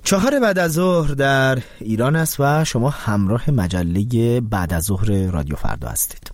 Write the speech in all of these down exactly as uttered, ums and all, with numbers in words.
چهار بعد از ظهر در ایران است و شما همراه مجله بعد از ظهر رادیو فردا هستید.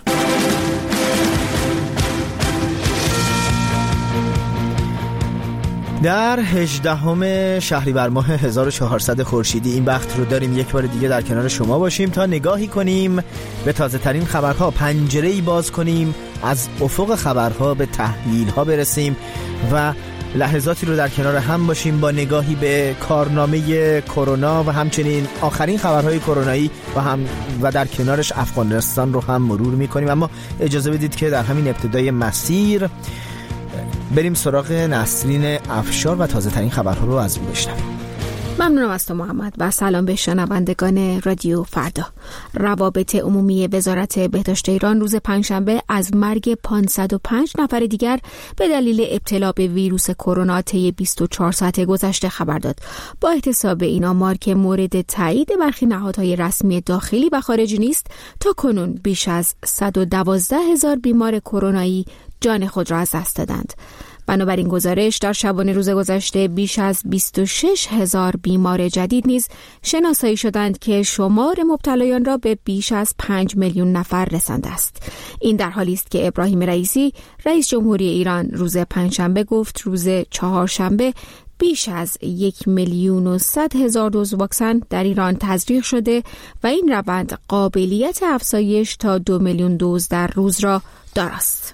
در هجدهم شهریور ماه هزار و چهارصد خورشیدی این بخت رو داریم یک بار دیگه در کنار شما باشیم تا نگاهی کنیم به تازه ترین خبرها، پنجره‌ای باز کنیم از افق خبرها به تحلیل‌ها برسیم و لحظاتی رو در کنار هم باشیم با نگاهی به کارنامه کرونا و همچنین آخرین خبرهای کرونایی و هم و در کنارش افغانستان رو هم مرور می‌کنیم. اما اجازه بدید که در همین ابتدای مسیر بریم سراغ نسرین افشار و تازه ترین خبرها رو از او بشنویم. ممنونم از تو محمد و سلام به شنوندگان رادیو فردا. روابط عمومی وزارت بهداشت ایران روز پنجشنبه از مرگ پانصد و پنج نفر دیگر به دلیل ابتلا به ویروس کرونا طی بیست و چهار ساعت گذشته خبر داد. با احتساب این آمار که مورد تایید برخی نهادهای رسمی داخلی و خارجی نیست، تا کنون بیش از صد و دوازده هزار بیمار کرونایی جان خود را از دست دادند. بنابراین گزارش در شبانه روز گذشته بیش از بیست و شش هزار بیمار جدید نیز شناسایی شدند که شمار مبتلایان را به بیش از پنج میلیون نفر رسانده است. این در حالی است که ابراهیم رئیسی رئیس جمهوری ایران روز پنجشنبه گفت روز چهارشنبه بیش از یک میلیون و صد هزار دوز واکسن در ایران تزریق شده و این روند قابلیت افزایش تا دو میلیون دوز در روز را دارد.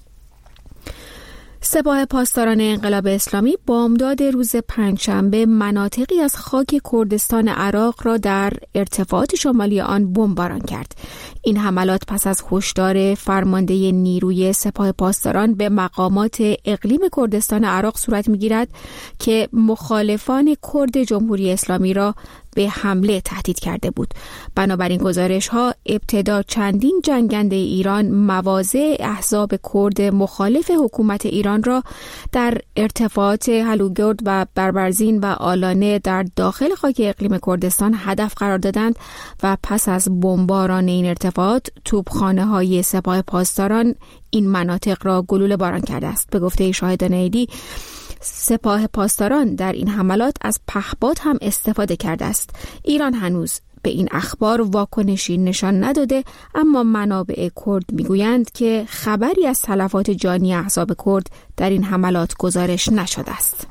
سپاه پاسداران انقلاب اسلامی بامداد روز پنجشنبه مناطقی از خاک کردستان عراق را در ارتفاعات شمالی آن بمباران کرد. این حملات پس از هشدار فرمانده نیروی سپاه پاسداران به مقامات اقلیم کردستان عراق صورت می‌گیرد که مخالفان کرد جمهوری اسلامی را به حمله تهدید کرده بود. بنابراین گزارش ها ابتدا چندین جنگنده ایران مواضع احزاب کرد مخالف حکومت ایران را در ارتفاعات هلوگرد و بربرزین و آلانه در داخل خاک اقلیم کردستان هدف قرار دادند و پس از بمباران این ارتفاعات توپخانه های سپاه پاسداران این مناطق را گلوله باران کرده است. به گفته شاهدان عینی، سپاه پاسداران در این حملات از پهپاد هم استفاده کرده است. ایران هنوز به این اخبار واکنشی نشان نداده، اما منابع کرد میگویند که خبری از تلفات جانی احزاب کرد در این حملات گزارش نشده است.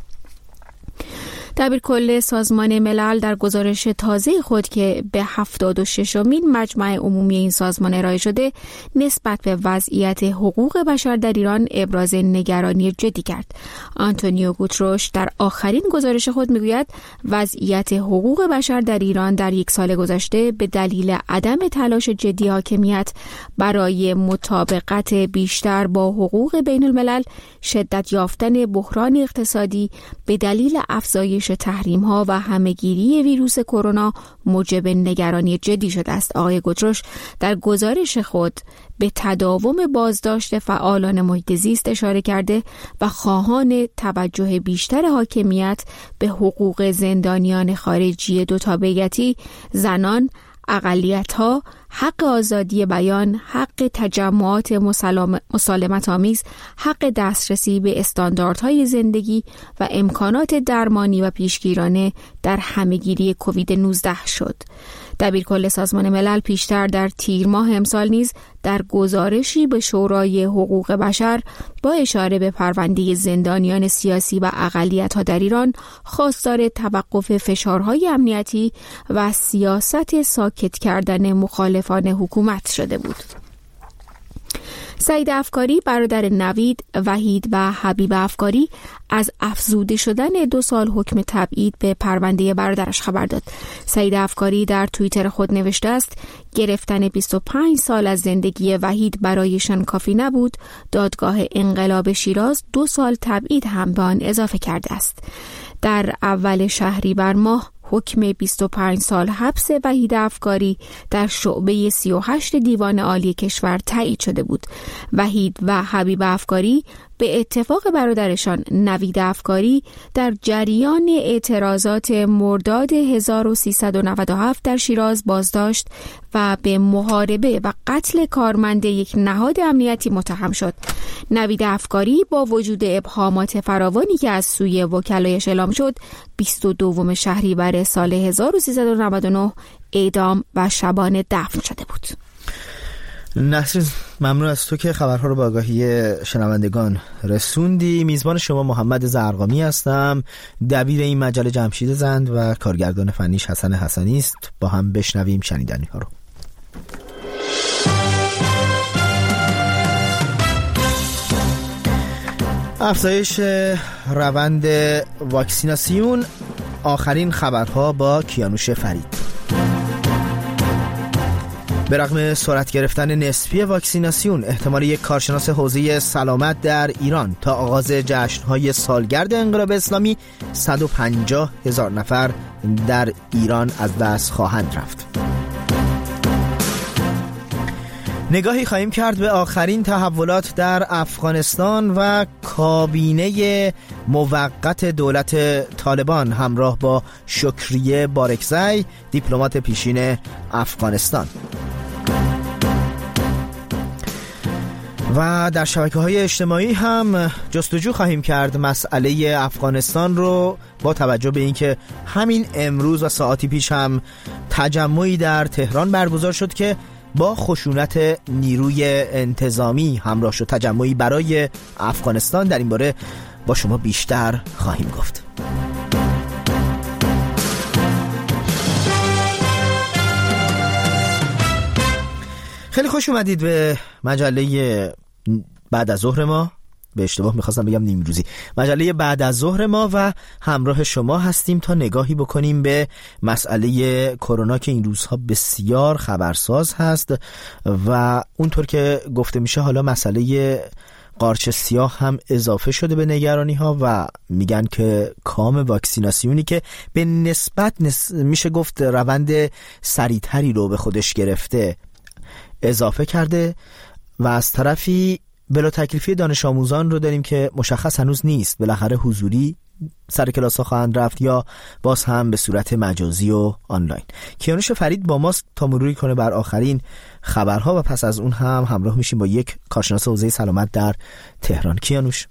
دبیرکل سازمان ملل در گزارش تازه خود که به هفتاد و ششمین مجمع عمومی این سازمان ارائه شده نسبت به وضعیت حقوق بشر در ایران ابراز نگرانی جدی کرد. آنتونیو گوتروش در آخرین گزارش خود میگوید وضعیت حقوق بشر در ایران در یک سال گذشته به دلیل عدم تلاش جدی حاکمیت برای مطابقت بیشتر با حقوق بین الملل، شدت یافتن بحران اقتصادی به دلیل افزایش تحریم ها و همهگیری ویروس کرونا موجب نگرانی جدی شده است. آقای گوتروش در گزارش خود به تداوم بازداشت فعالان محیط زیست اشاره کرده و خواهان توجه بیشتر حاکمیت به حقوق زندانیان خارجی دو تابعیتی، زنان، اقلیت‌ها، حق آزادی بیان، حق تجمعات مسالمت آمیز، حق دسترسی به استانداردهای زندگی و امکانات درمانی و پیشگیرانه در همهگیری کووید نوزده شد. دبیرکل سازمان ملل پیشتر در تیر ماه امسال نیز در گزارشی به شورای حقوق بشر با اشاره به پرونده زندانیان سیاسی و اقلیت‌ها در ایران خواستار توقف فشارهای امنیتی و سیاست ساکت کردن مخالفان حکومت شده بود. سعید افکاری برادر نوید، وحید و حبیب افکاری از افزوده شدن دو سال حکم تبعید به پرونده برادرش خبر داد. سعید افکاری در توییتر خود نوشته است گرفتن بیست و پنج سال از زندگی وحید برایشان کافی نبود، دادگاه انقلاب شیراز دو سال تبعید هم به آن اضافه کرده است. در اول شهریور ماه حکم بیست و پنج سال حبس وحید افکاری در شعبه سی و هشت دیوان عالی کشور تایید شده بود. وحید و حبیب افکاری به اتفاق برادرشان نوید افکاری در جریان اعتراضات مرداد هزار و سیصد و نود و هفت در شیراز بازداشت و به محاربه و قتل کارمند یک نهاد امنیتی متهم شد. نوید افکاری با وجود ابهامات فراوانی که از سوی وکلایش اعلام شد، بیست و دوم شهریور سال هزار و سیصد و نود و نه اعدام و شبانه دفن شده بود. نسرین، ممنون از تو که خبرها رو به آگاهی شنوندگان رسوندی. میزبان شما محمد زرقامی هستم. دبیر این مجله جمشید زند و کارگردان فنیش حسن حسنی است. با هم بشنویم شنیدنی ها رو. افزایش روند واکسیناسیون، آخرین خبرها با کیانوش فرید. به رغم سرعت گرفتن نسبی واکسیناسیون، احتمال یک کارشناس حوزه سلامت در ایران تا آغاز جشن‌های سالگرد انقلاب اسلامی صد و پنجاه هزار نفر در ایران از دست خواهند رفت. نگاهی خواهیم کرد به آخرین تحولات در افغانستان و کابینه موقت دولت طالبان همراه با شکریه بارکزی، دیپلمات پیشین افغانستان. و در شبکه‌های اجتماعی هم جستجو خواهیم کرد مسئله افغانستان رو، با توجه به اینکه همین امروز و ساعتی پیش هم تجمعی در تهران برگزار شد که با خشونت نیروی انتظامی همراه شد. تجمعی برای افغانستان. در این باره با شما بیشتر خواهیم گفت. خیلی خوش اومدید به مجله بعد از ظهر ما. به اشتباه میخواستم بگم نیم روزی. مجله بعد از ظهر ما و همراه شما هستیم تا نگاهی بکنیم به مسئله کرونا که این روزها بسیار خبرساز هست و اونطور که گفته میشه حالا مسئله قارچ سیاه هم اضافه شده به نگرانی ها و میگن که کام واکسیناسیونی که به نسبت نس... میشه گفت روند سریعتری رو به خودش گرفته اضافه کرده و از طرفی بلا تکلیفی دانش آموزان رو داریم که مشخص هنوز نیست بالاخره حضوری سر کلاس ها خواهند رفت یا باز هم به صورت مجازی و آنلاین. کیانوش فرید با ماست تا مروری کنه بر آخرین خبرها و پس از اون هم همراه میشیم با یک کارشناس حوزه سلامت در تهران. کیانوش،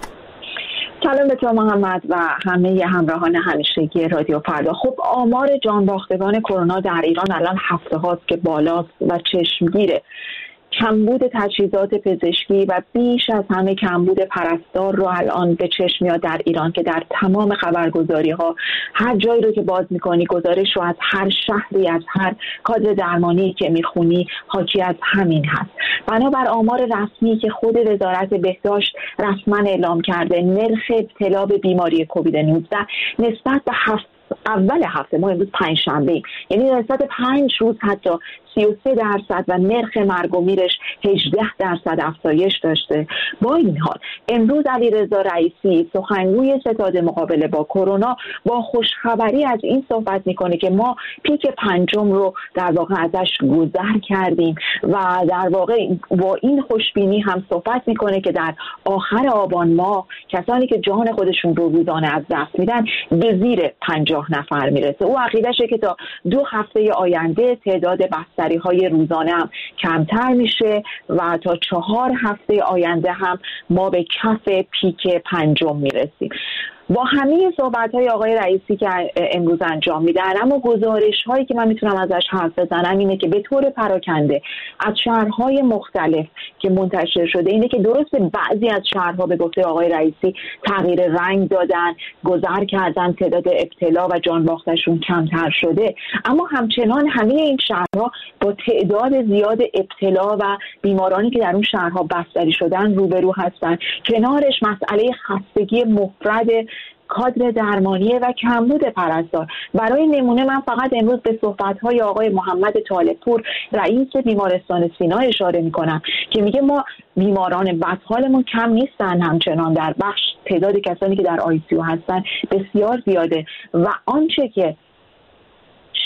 سلام به تو محمد و همه همراهان همیشگی رادیو فردا. خب آمار جانباختگان کرونا در ایران الان هفته هاست که بالاست و چشمگیره. کمبود تجهیزات پزشکی و بیش از همه کمبود پرستار رو الان به چشم میاد در ایران که در تمام خبرگزاری ها هر جایی رو که باز میکنی گزارش رو از هر شهری، از هر کادر درمانی که میخونی حاکی از همین هست. بنابر آمار رسمی که خود وزارت بهداشت رسما اعلام کرده، نرخ ابتلا به بیماری کووید نوزده نسبت به هفت اول هفته، ما امروز پنج شنبه ایم، یعنی نسبت پنج روز حتی سی و سه درصد و نرخ مرگ و میرش هجده درصد افزایش داشته. با این حال امروز علیرضا رئیسی سخنگوی ستاد مقابله با کرونا با خوشخبری از این صحبت میکنه که ما پیک پنجم رو در واقع ازش گذر کردیم و در واقع با این خوشبینی هم صحبت میکنه که در آخر آبان ماه کسانی که جان خودشون رو روزانه از دست میدن به زیر پنجاه نفر میرسه. او عقیدشه که تا دو هفته آینده تعداد بستری های روزانه هم کمتر میشه و تا چهار هفته آینده هم ما به کف پیک پنجم میرسیم. با همه صحبت‌های آقای رئیسی که امروز انجام میدن، اما گزارش‌هایی که من میتونم ازش حرف بزنم اینه که به طور پراکنده از شهرهای مختلف که منتشر شده اینه که درست بعضی از شهرها به گفته آقای رئیسی تغییر رنگ دادن، گذر کردن، تعداد ابتلا و جان باختشون کمتر شده، اما همچنان همه این شهرها با تعداد زیاد ابتلا و بیمارانی که در اون شهرها بستری شدن روبرو هستن. کنارش مسئله خستگی مفرد کادر درمانیه و کمبود پرستار. برای نمونه من فقط امروز به صحبت‌های آقای محمد طالب‌پور رئیس بیمارستان سینا اشاره می‌کنم که میگه ما بیماران بدحالمون کم نیستن، همچنان در بخش تعداد کسانی که در آی سی یو هستن بسیار زیاده و آنچه که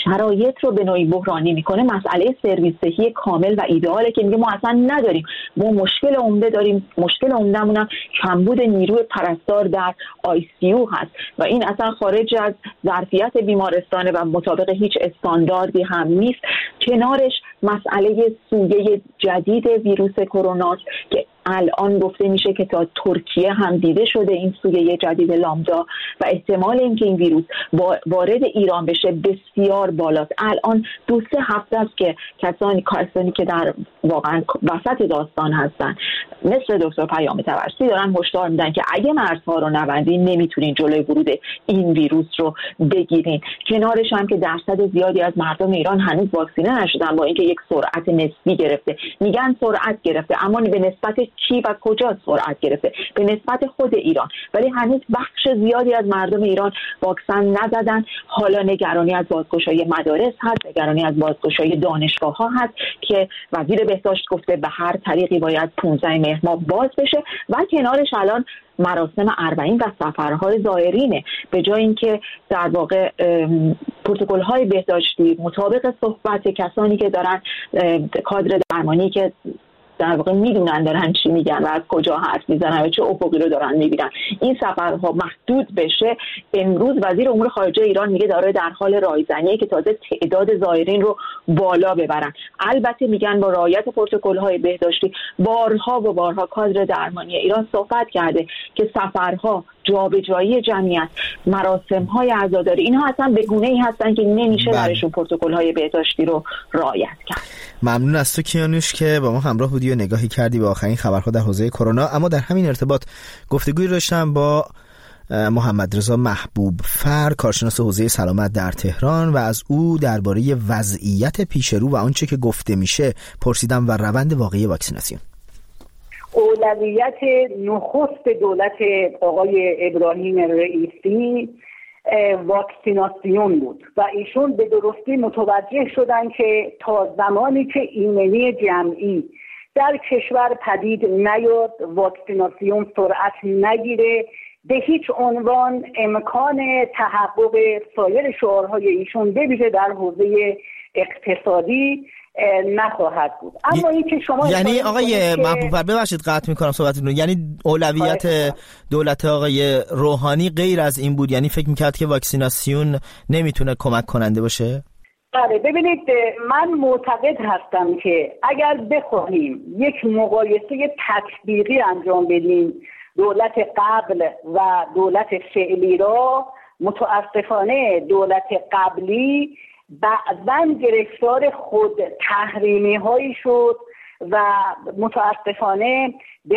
شرایط رو به نوعی بحرانی میکنه، مسئله سرویس صحی کامل و ایدئاله که میگه ما اصلا نداریم. ما مشکل عمده داریم، مشکل عمده‌مون هم کمبود نیروی پرستار در آی سی یو هست و این اصلا خارج از ظرفیت بیمارستانه و مطابق هیچ استانداردی هم نیست. کنارش مسئله سویه جدید ویروس کرونا که الان گفته میشه که تا ترکیه هم دیده شده این سویه جدید لامدا و احتمال اینکه این ویروس وارد ایران بشه بسیار بالاست. الان دو سه هفته است که کسانی کسانی که در واقعا وسط داستان هستن مثل دکتر پیام طبرسی دارن هشدار میدن که اگه مرزها رو نبندین نمیتونین جلوی ورود این ویروس رو بگیرین. کنارش هم که درصد زیادی از مردم ایران هنوز واکسینه نشدن با اینکه یک سرعت نسبی گرفته. میگن سرعت گرفته اما به نسبت کی و کجا سرعت گرفته؟ به نسبت خود ایران. ولی هنوز بخش زیادی از مردم ایران واکسن نزدن. حالا نگرانی از بازگشایی مدارس هست، نگرانی از بازگشایی دانشگاه ها هست که وزیر بهداشت گفته به هر طریقی باید پانزده مهر ماه باز بشه و کنارش الان مراسم اربعین و سفرهای زائرینه. به جای اینکه در واقع پروتکل‌های بهداشتی مطابق صحبت کسانی که دارن کادر درمانی که در واقع میدونن دارن چی میگن و از کجا حرف میزنن و چه افقی رو دارن میبینن این سفرها محدود بشه، امروز وزیر امور خارجه ایران میگه داره در حال رایزنیه که تازه تعداد زائرین رو بالا ببرن. البته میگن با رعایت پروتکل‌های بهداشتی. بارها و بارها کادر درمانی ایران صحبت کرده که سفرها، جابجایی جمعیت، مراسم‌های عزاداری اینها اصلا به گونه‌ای هستن که نمیشه درشون پروتکل‌های بهداشتی رو رعایت کرد. ممنون از تو کیانوش که با ما همراه بودی و نگاهی کردی به آخرین خبرها در حوزه کرونا. اما در همین ارتباط گفتگویی داشتم با محمد رضا محبوب فر، کارشناس حوزه سلامت در تهران و از او درباره وضعیت پیشرو و آنچه که گفته میشه پرسیدم و روند واقعی واکسیناسیون. اولویت نخست دولت آقای ابراهیم رئیسی واکسیناسیون بود و ایشون به درستی متوجه شدن که تا زمانی که ایمنی جمعی در کشور پدید نیاد، واکسیناسیون سرعت نگیره، به هیچ عنوان امکان تحقق سایر شعارهای ایشون به ویژه در حوزه اقتصادی نخواهد بود. اما این که شما یعنی آقای محبوب، ببخشید قطع میکنم صحبتتون، یعنی اولویت دولت آقای روحانی غیر از این بود؟ یعنی فکر میکرد که واکسیناسیون نمیتونه کمک کننده باشه؟ بله، ببینید من معتقد هستم که اگر بخواهیم یک مقایسه تطبیقی انجام بدیم دولت قبل و دولت فعلی را، متاسفانه دولت قبلی بعضاً گرفتار خود تحریمی هایی شد و متاسفانه به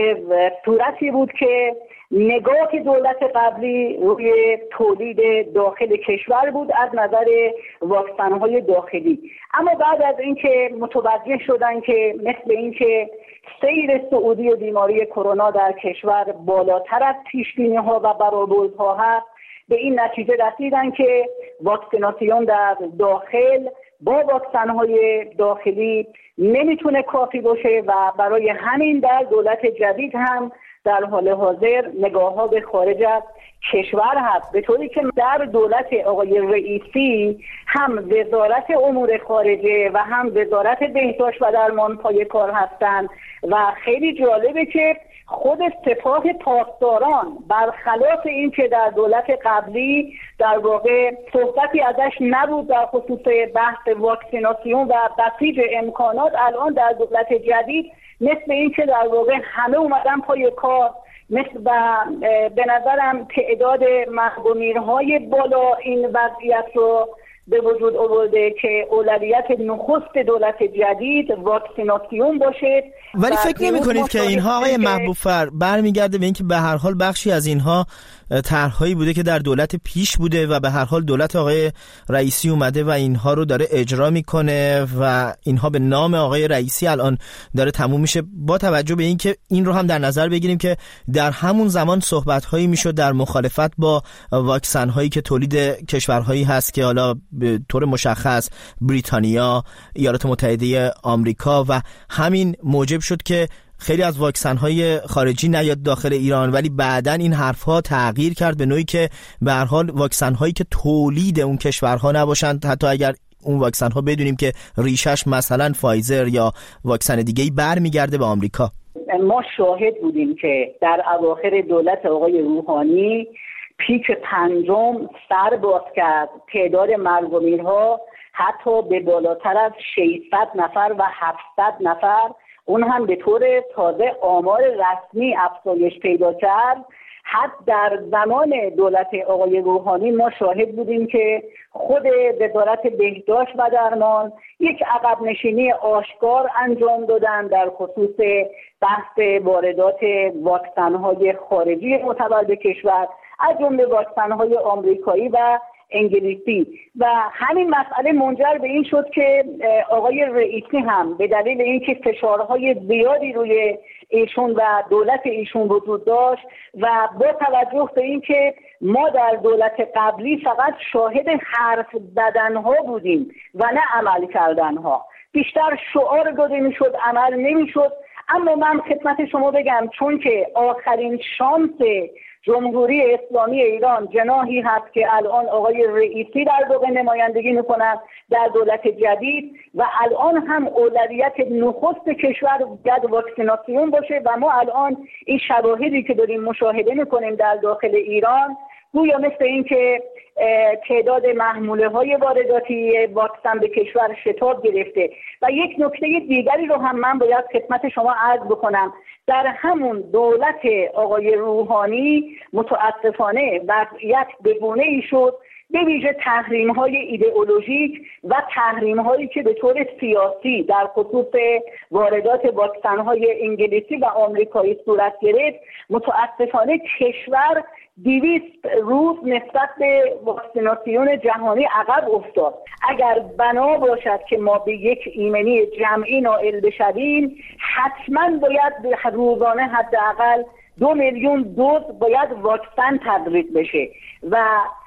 صورتی بود که نگاه دولت قبلی روی تولید داخل کشور بود از نظر واکسن های داخلی. اما بعد از اینکه متوجه شدن که مثل اینکه سیر صعودی و بیماری کرونا در کشور بالاتر از پیش‌بینی ها و برآوردها هست، به این نتیجه رسیدن که واکسیناسیون در داخل با واکسن‌های داخلی نمیتونه کافی باشه و برای همین در دولت جدید هم در حال حاضر نگاه‌ها به خارج از کشور هست، به طوری که در دولت آقای رئیسی هم وزارت امور خارجه و هم وزارت بهداشت و درمان پای کار هستند و خیلی جالبه که خود سپاه پاسداران برخلاف این که در دولت قبلی در واقع صحبتی ازش نبود در خصوص بحث واکسیناسیون و بسیج امکانات، الان در دولت جدید مثل این که در واقع همه اومدن پای کار، مثل به نظرم تعداد مرگ و میرهای بالا این وضعیت رو به وجود آورده که اولویت نخست دولت جدید واکسیناسیون باشه. ولی فکر نمی کنید که اینها آقای محبوب فر برمیگرده به اینکه به هر حال بخشی از اینها طرحهایی بوده که در دولت پیش بوده و به هر حال دولت آقای رئیسی اومده و اینها رو داره اجرا میکنه و اینها به نام آقای رئیسی الان داره تموم میشه، با توجه به اینکه این رو هم در نظر بگیریم که در همون زمان صحبت‌هایی میشد در مخالفت با واکسن‌هایی که تولید کشورهایی هست که حالا به طور مشخص بریتانیا، ایالات متحده آمریکا، و همین موجب شد که خیلی از واکسن های خارجی نیاد داخل ایران، ولی بعداً این حرف ها تغییر کرد به نوعی که به هر حال واکسن هایی که تولید اون کشورها نباشند، حتی اگر اون واکسن ها بدونیم که ریشش مثلا فایزر یا واکسن دیگه‌ای برمیگرده به آمریکا. ما شاهد بودیم که در اواخر دولت آقای روحانی پیک پنجم سر باز کرد، تعداد مرگ و میرها حتی به بالاتر از ششصد نفر و هفتصد نفر، اون هم به طور تازه آمار رسمی افزایش پیدا کرد. حتی در زمان دولت آقای روحانی ما شاهد بودیم که خود وزارت بهداشت و درمان یک عقب نشینی آشکار انجام دادن در خصوص بحث واردات واکسن‌های خارجی معتبر به کشور، از جمله واکسن‌های آمریکایی و انگلیسی، و همین مسئله منجر به این شد که آقای رئیسی هم به دلیل اینکه فشارهای زیادی روی ایشون و دولت ایشون وجود داشت و با توجه به اینکه ما در دولت قبلی فقط شاهد حرف زدنها بودیم و نه عمل کردنها، بیشتر شعار داده میشد، عمل نمیشد. اما من خدمت شما بگم چون که آخرین شانس جمهوری اسلامی ایران جناحی هست که الان آقای رئیسی در واقع نمایندگی میکنن در دولت جدید و الان هم اولویت نخست کشور باید واکسیناسیون باشه و ما الان این شواهدی که داریم مشاهده میکنیم در داخل ایران گویا مثل این که تعداد محموله های وارداتی واکسن به کشور شتاب گرفته. و یک نکته دیگری رو هم من باید خدمت شما عرض بکنم، در همون دولت آقای روحانی متاسفانه وضعیت به گونه‌ای شد، به ویژه تحریم های ایدئولوژیک و تحریم هایی که به طور سیاسی در خصوص واردات واکسن های انگلیسی و آمریکایی صورت گرفت، متاسفانه کشور دویست روز نسبت به واکسیناسیون جهانی عقب افتاد. اگر بنا باشد که ما به یک ایمنی جمعی نائل بشویم، حتما باید روزانه حداقل دو میلیون دوز باید واکسن تزریق بشه و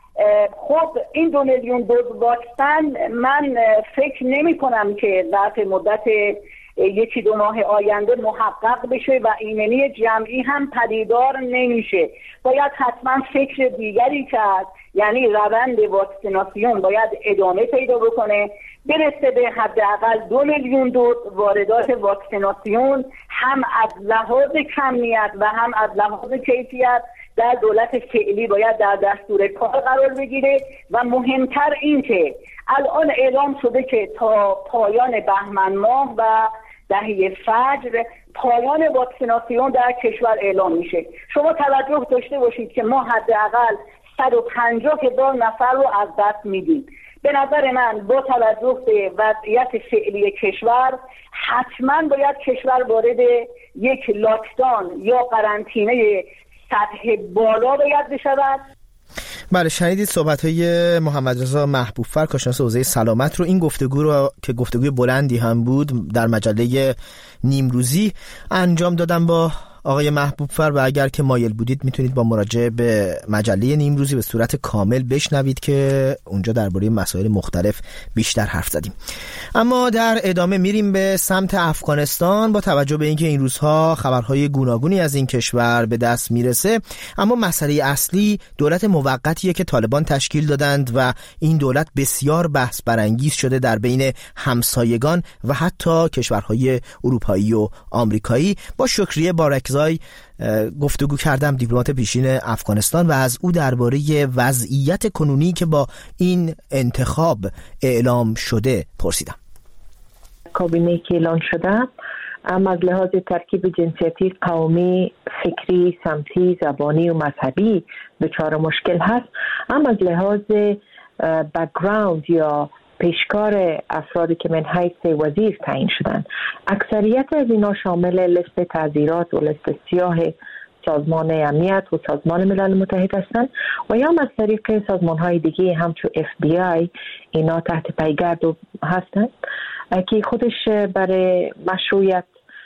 خب این دو میلیون دوز واکسن من فکر نمی کنم که ظرف مدت یکی دو ماه آینده محقق بشه و ایمنی جمعی هم پدیدار نمیشه. باید حتما فکر دیگری کرد، یعنی روند واکسیناسیون باید ادامه پیدا بکنه، برسه به حداقل دو میلیون دوز واردات واکسیناسیون، هم از لحاظ کمیت و هم از لحاظ کیفیت در دولت فعلی باید در دستور کار قرار بگیره. و مهمتر این که الان اعلام شده که تا پایان بهمن ماه و دهه فجر پایان واکسیناسیون در کشور اعلام میشه. شما توجه داشته باشید که ما حداقل صد و پنجاه هزار نفر رو از دست میدیم. به نظر من با توجه به وضعیت فعلی کشور حتما باید کشور وارد یک لاکداون یا قرنطینه سطح بالا باید بشود. بله، شنیدید صحبت‌های محمد رضا محبوب‌فر کارشناس حوزه سلامت رو. این گفتگو رو که گفتگوی بلندی هم بود در مجله نیمروزی انجام دادم با آقای محبوب‌فر و اگر که مایل بودید میتونید با مراجعه به مجله نیمروزی به صورت کامل بشنوید که اونجا درباره مسائل مختلف بیشتر حرف زدیم. اما در ادامه میریم به سمت افغانستان. با توجه به اینکه این روزها خبرهای گوناگونی از این کشور به دست میرسه، اما مسئله اصلی دولت موقتیه که طالبان تشکیل دادند و این دولت بسیار بحث برانگیز شده در بین همسایگان و حتی کشورهای اروپایی و آمریکایی. با شکریه بارک زای گفتگو کردم، دیپلمات پیشین افغانستان، و از او درباره وضعیت کنونی که با این انتخاب اعلام شده پرسیدم. کابینه که اعلان شده اما از لحاظ ترکیب جنسیتی، قومی، فکری، سمتی، زبانی و مذهبی دچار مشکل هست، اما از لحاظ بک‌گراند یا پیشکار افرادی که من حیث وزیر تعیین شدن، اکثریت از اینا شامل لیست تعزیرات و لیست سیاه سازمان امنیت و سازمان ملل متحد هستند و یا از طریق سازمان های دیگه همچون اف بی آی اینا تحت پیگرد هستند که خودش برای مشروعیت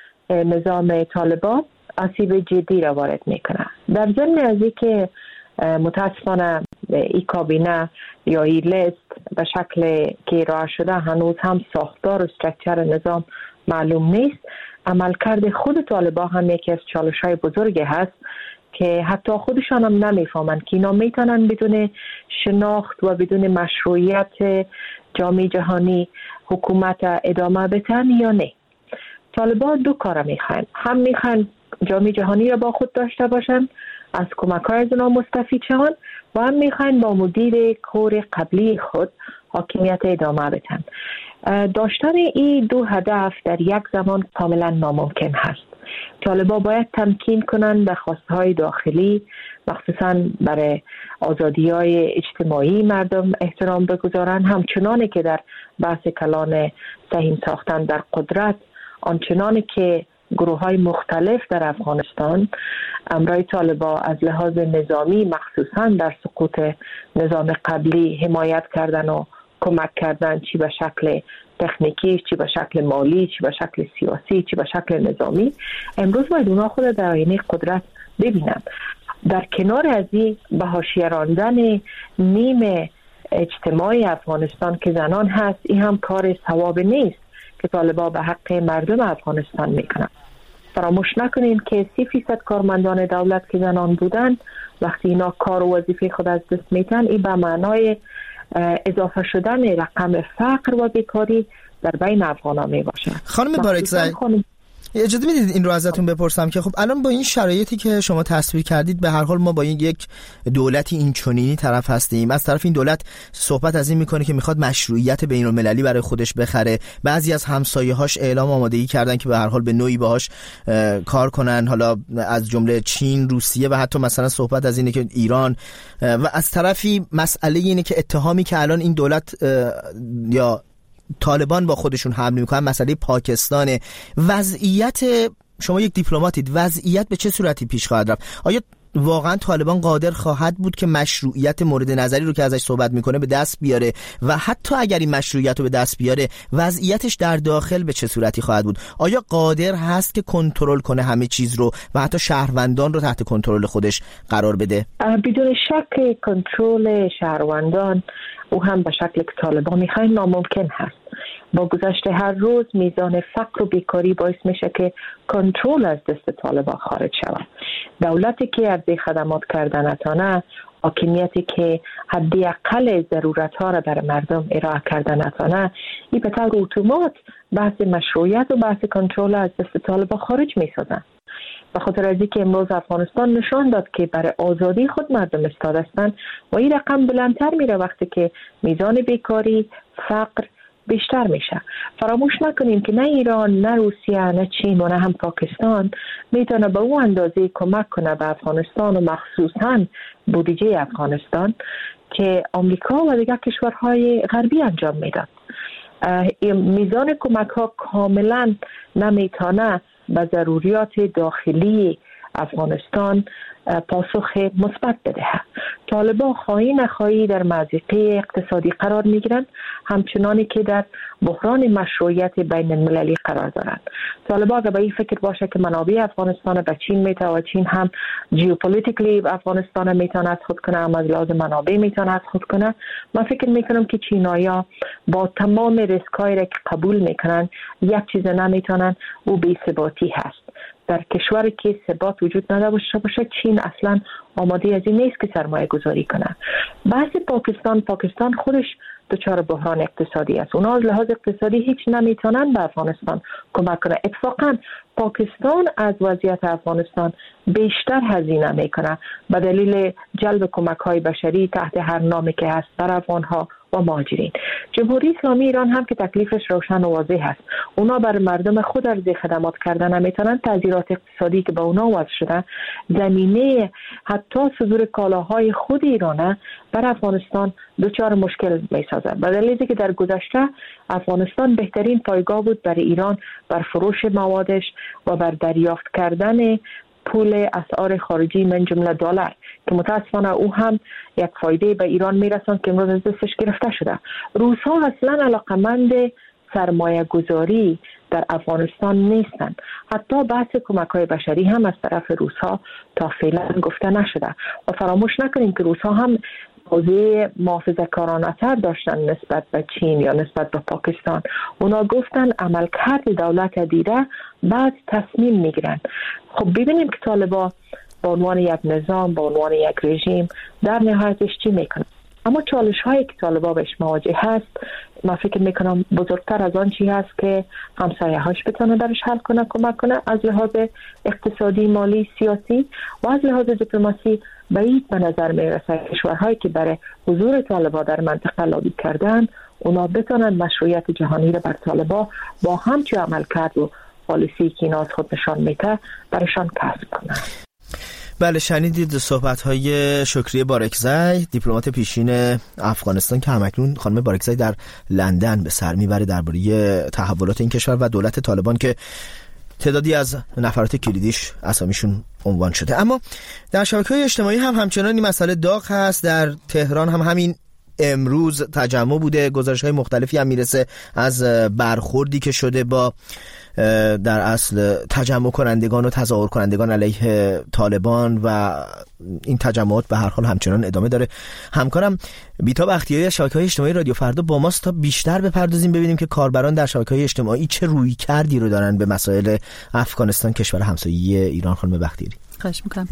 نظام طالبان آسیب جدی را وارد میکنه. در ضمن از اینکه متاسفانه این کابینه یا این لیست به شکل که ارائه شده هنوز هم ساختار و استرکچر نظام معلوم نیست، عملکرد خود طالبان هم یکی از چالش‌های بزرگی هست که حتی خودشان هم نمیفهمند که اینا میتونن بدون شناخت و بدون مشروعیت جامعه جهانی حکومت ادامه بدن یا نه. طالبان دو کار میخوان، هم میخوان جامعه جهانی را با خود داشته باشند، از کمک‌های از اونا مستفید شوند، و هم میخوان با مدیر کور قبلی خود حاکمیت ادامه بدن. داشتن این دو هدف در یک زمان کاملا ناممکن هست. طالبان باید تمکین کنند به خواستهای داخلی، مخصوصا برای آزادی‌های اجتماعی مردم احترام بگذارند، همچنانی که در بحث کلان سهیم ساختن در قدرت، آنچنانی که گروه‌های مختلف در افغانستان امرای طالبان از لحاظ نظامی مخصوصا در سقوط نظام قبلی حمایت کردن و کمک کردن، چی به شکل تکنیکی، چی به شکل مالی، چی به شکل سیاسی، چی به شکل نظامی، امروز باید اونا خود در آینه قدرت ببینن. در کنار از این به حاشیه راندن نیم اجتماعی افغانستان که زنان هست، این هم کار ثواب نیست که طالبان به حق مردم افغانستان میکنن. فراموش نکنیم که سی فیصد کارمندان دولت که زنان بودن، وقتی اینا کار و وظیفه خود از دست میتن، این به معنای اضافه شدن رقم فقر و بیکاری در بین افغانان می باشه. خانم بارکزی، اجازه میدید این رو ازتون بپرسم که خب الان با این شرایطی که شما تصویر کردید، به هر حال ما با این یک دولتی اینچنینی طرف هستیم. از طرف این دولت صحبت از این میکنه که میخواد مشروعیت بین‌المللی برای خودش بخره. بعضی از همسایه‌هاش اعلام آمادگی کردن که به هر حال به نوعی باهاش کار کنن، حالا از جمله چین، روسیه و حتی مثلا صحبت از اینه که ایران. و از طرفی مسئله اینه که اتهامی که الان این دولت یا طالبان با خودشون حمل میکنن مسئله پاکستانه. وضعیت، شما یک دیپلماتید، وضعیت به چه صورتی پیش خواهد رفت؟ آیا واقعا طالبان قادر خواهد بود که مشروعیت مورد نظری رو که ازش صحبت میکنه به دست بیاره؟ و حتی اگر این مشروعیت رو به دست بیاره، وضعیتش در داخل به چه صورتی خواهد بود؟ آیا قادر هست که کنترل کنه همه چیز رو و حتی شهروندان رو تحت کنترل خودش قرار بده؟ بدون شک کنترل شهروندان او هم به شکل که طالبان میخواین ناممکن هست. با گذشت هر روز میزان فقر و بیکاری باعث میشه که کنترل از دست طالبان خارج شود. دولتی که عرضه خدمات کردن نتانه، حاکمیتی که حدی اقل ضرورت ها را برای مردم ارائه کردن نتانه، این به طور اتومات بحث مشروعیت و بحث کنترل از دست طالبان خارج میسازن. به خاطر از اینکه امروز افغانستان نشان داد که برای آزادی خود مردم ایستاده هستند و این رقم بلندتر میره وقتی که میزان بیکاری، فقر بیشتر میشه. فراموش نکنیم که نه ایران، نه روسیه، نه چین و نه هم پاکستان میتونه به اون اندازه کمک کنه به افغانستان و مخصوصاً بودجه افغانستان که آمریکا و دیگر کشورهای غربی انجام میداد. میزان کمک ها کاملا نمیتونه به ضروریات داخلی افغانستان پاسخ مثبت بدهد. طالبان خواهی نخواهی در مضیقه اقتصادی قرار میگیرند، همچنانی که در بحران مشروعیت بین المللی قرار دارند. طالبان اگر به این فکر باشه که منابع افغانستان به چین میتونه و چین هم جیوپولیتیکلی افغانستان میتونه از خود کنه، هم از لحاظ منابع میتونه از خود کنه، من فکر میکنم که چینایا با تمام ریسک هایی را که قبول میکنن یک چیز نمیتونن، او بی‌ثباتی هست. در کشوری که ثبات وجود نداشته باشه، چین اصلا آماده از این نیست که سرمایه گذاری کنه. بحث پاکستان، پاکستان خودش دچار بحران اقتصادی است. اونا از لحاظ اقتصادی هیچ نمیتونن به افغانستان کمک کنه. اتفاقا پاکستان از وضعیت افغانستان بیشتر هزینه میکنه به دلیل جلب کمک های بشری تحت هر نامی که هست بر افغانها و مهاجرین. جمهوری اسلامی ایران هم که تکلیفش روشن و واضح است. اونا بر مردم خود عرضه خدمات کردن نمیتونن. تغییرات اقتصادی که به اونا وضع شده زمینه حتی صدور کالاهای خود ایرانه بر افغانستان دچار مشکل میسازه. به دلیلی که در گذشته افغانستان بهترین پایگاه بود برای ایران بر فروش موادش و بر دریافت کردن پول اسعار خارجی من جمله دلار که متاسفانه او هم یک فایده به ایران میرسند که امروز از دستش گرفته شده. روس ها اصلا علاقمند سرمایه گذاری در افغانستان نیستند. حتی بحث کمک های بشری هم از طرف روس ها تا فعلا گفته نشده و فراموش نکنیم که روس ها هم حوزه محافظه کارانه تر داشتن نسبت به چین یا نسبت به پاکستان. اونا گفتن عملکرد دولت دیره بعد تصمیم میگیرن. خب ببینیم که طالبان با عنوان یک نظام، با عنوان یک رژیم در نهایتش چی میکنن. اما چالش هایی که طالبان بهش مواجه هست، من فکر میکنم بزرگتر از آن چی هست که همسایه هاش بتونه درش حل کنه، کمک کنه از لحاظ اقتصادی، مالی، سیاسی و از لحاظ دیپلماسی. بعید به نظر میرسه کشورهایی که برای حضور طالبان در منطقه لابی کردن اونا بتونن مشروعیت جهانی رو بر طالبان با همچه عمل کرد و پالیسی که اینا از خود نشان میده برشان کسب کنن. بله، شنیدید صحبت‌های شکری بارکزی، دیپلمات پیشین افغانستان که همکنون خانم بارکزی در لندن به سر میبره، درباره تحولات این کشور و دولت طالبان که تعدادی از نفرات کلیدیش اسامیشون عنوان شده. اما در شبکه‌های اجتماعی هم همچنان این مسئله داغ هست. در تهران هم همین امروز تجمع بوده، گزارش‌های مختلفی هم میرسه از برخوردی که شده با در اصل تجمع کنندگان و تظاهر کنندگان علیه طالبان و این تجمعات به هر حال همچنان ادامه داره. همکارم بیتا بختیاری از شبکه‌های اجتماعی رادیو فردا با ماست تا بیشتر بپردازیم ببینیم که کاربران در شبکه‌های اجتماعی چه رویکردی رو دارن به مسائل افغانستان، کشور همسایه ایران. خانم بختیاری. خواهش میکنم.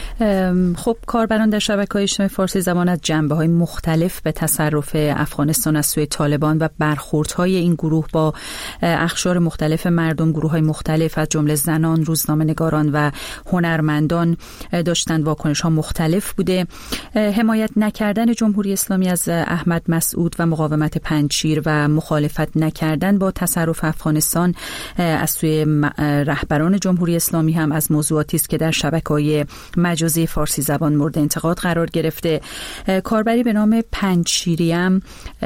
خب کاربران در شبکه‌های اجتماعی فارسی زبان از جنبه‌های مختلف به تصرف افغانستان از سوی طالبان و برخوردهای این گروه با اقشار مختلف مردم، گروه‌های مختلف از جمله زنان، روزنامه‌نگاران و هنرمندان داشتن واکنش‌ها مختلف بوده. حمایت نکردن جمهوری اسلامی از احمد مسعود و مقاومت پنجشیر و مخالفت نکردن با تصرف افغانستان از سوی رهبران جمهوری اسلامی هم از موضوعاتی است که در شبکه‌های مجازی فارسی زبان مورد انتقاد قرار گرفته. کاربری به نام پنجشیری هم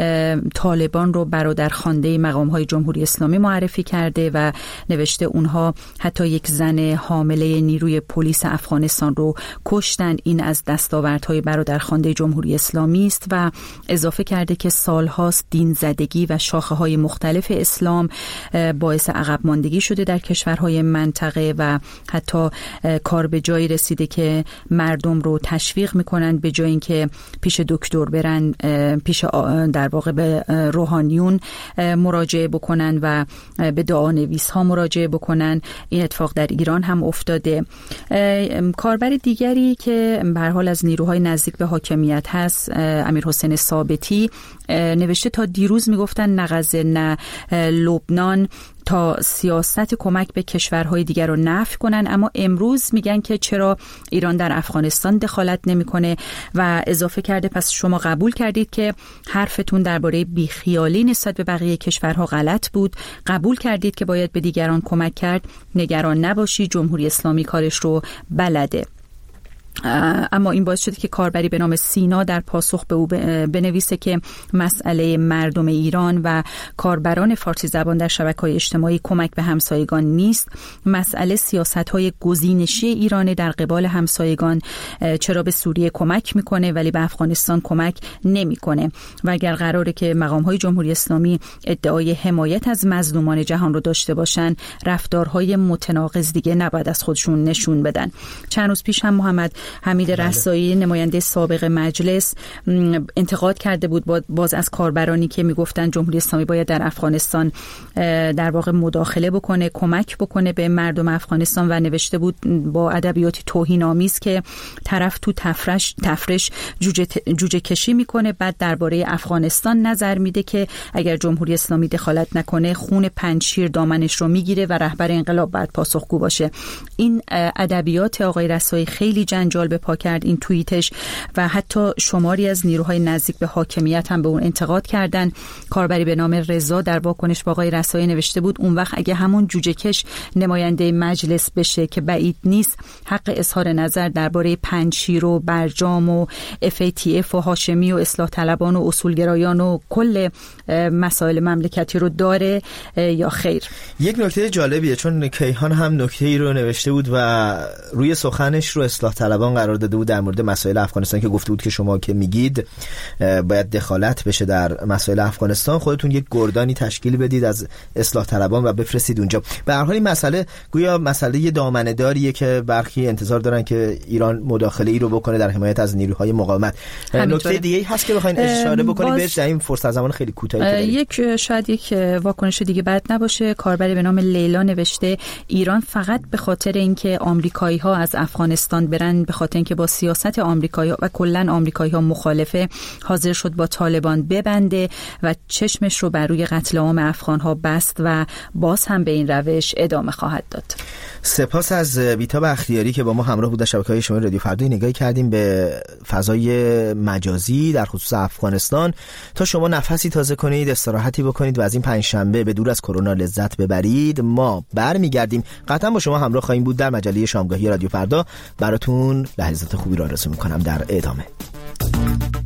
طالبان رو برادرخوانده مقام‌های جمهوری اسلامی معرفی کرده و نوشته اونها حتی یک زن حامله نیروی پلیس افغانستان رو کشتن. این از دستاوردهای برادرخوانده جمهوری اسلامی است و اضافه کرده که سالهاست دین زدگی و شاخه‌های مختلف اسلام باعث عقب ماندگی شده در کشورهای منطقه و حتی کار به جایی رسیده که مردم رو تشویق میکنن به جای اینکه پیش دکتر برن، پیش در واقع به روحانیون مراجعه بکنن و به دعانویس ها مراجعه بکنن. این اتفاق در ایران هم افتاده. کاربر دیگری که به هر حال از نیروهای نزدیک به حاکمیت هست، امیر حسین ثابتی، نوشته تا دیروز میگفتن نه غزه نه لبنان تا سیاست کمک به کشورهای دیگر رو نفی کنن، اما امروز میگن که چرا ایران در افغانستان دخالت نمیکنه و اضافه کرده پس شما قبول کردید که حرفتون درباره بیخیالی نسبت به بقیه کشورها غلط بود، قبول کردید که باید به دیگران کمک کرد، نگران نباشی، جمهوری اسلامی کارش رو بلده. اما این باعث شده که کاربری به نام سینا در پاسخ به او بنویسه که مسئله مردم ایران و کاربران فارسی زبان در شبکه‌های اجتماعی کمک به همسایگان نیست، مسئله سیاست‌های گزینشی ایران در قبال همسایگان. چرا به سوریه کمک میکنه ولی به افغانستان کمک نمیکنه؟ و اگر قراره که مقام‌های جمهوری اسلامی ادعای حمایت از مظلومان جهان رو داشته باشن، رفتارهای متناقض دیگه نباید از خودشون نشون بدن. چند روز پیش هم محمد حمید رسایی نماینده سابق مجلس انتقاد کرده بود باز از کاربرانی که میگفتن جمهوری اسلامی باید در افغانستان در واقع مداخله بکنه، کمک بکنه به مردم افغانستان و نوشته بود با ادبیاتی توهین‌آمیز که طرف تو تفرش تفرش جوجه, جوجه کشی میکنه، بعد درباره افغانستان نظر میده که اگر جمهوری اسلامی دخالت نکنه خون پنجشیر دامنش رو میگیره و رهبر انقلاب باید پاسخگو باشه. این ادبیات آقای رسایی خیلی جنجال به پا کرد این توییتش و حتی شماری از نیروهای نزدیک به حاکمیت هم به اون انتقاد کردن. کاربری به نام رضا در واکنش با آقای رسایی نوشته بود اون وقت اگه همون جوجه کش نماینده مجلس بشه که بعید نیست، حق اظهار نظر درباره پنجشیر و برجام و اف ای تی اف و هاشمی و اصلاح طلبان و اصولگرایان و کل مسائل مملکتی رو داره یا خیر. یک نکته جالبیه چون کیهان هم نکته‌ای رو نوشته بود و روی سخنش رو اصلاح طلبان طلبان قرار داده بود در مورد مسائل افغانستان که گفته بود که شما که میگید باید دخالت بشه در مسائل افغانستان، خودتون یک گردانی تشکیل بدید از اصلاح طلبان و بفرستید اونجا. به هر حال این مسئله گویا مسئله دامنه‌داریه که برخی انتظار دارن که ایران مداخله ای رو بکنه در حمایت از نیروهای مقاومت. نکته دیگه هست که بخواید اشاره بکنید بهش در این فرصت زمان خیلی کوتاهی؟ یک شاید یک واکنش دیگه بد نباشه. کاربری به نام لیلا نوشته ایران فقط به خاطر اینکه آمریکایی‌ها از افغانستان برن، به خاطر اینکه با سیاست آمریکایی‌ها و کلاً آمریکایی‌ها مخالفه، حاضر شد با طالبان ببنده و چشمش رو بر روی قتل عام افغان‌ها بست و باز هم به این روش ادامه خواهد داد. سپاس از بیتاب اختیاری که با ما همراه بود. در شبکه‌های شما رادیو فردا نگاهی کردیم به فضای مجازی در خصوص افغانستان تا شما نفسی تازه کنید، استراحتی بکنید و از این پنجشنبه به دور از کرونا لذت ببرید. ما برمیگردیم، قطعا با شما همراه خواهیم بود در مجله شامگاهی رادیو فردا. براتون لحظات خوبی را آرزو می‌کنم در ادامه.